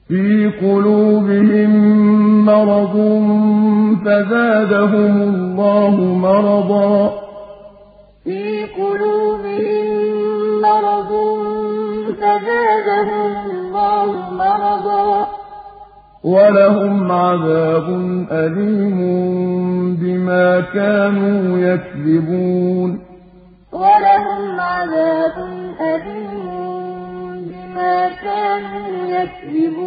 في قلوبهم مرض فزادهم الله مرضا في قلوبهم مرض فزادهم الله مرضا ولهم عذاب أليم بما كانوا يكذبون ولهم عذاب أليم بما كانوا يكذبون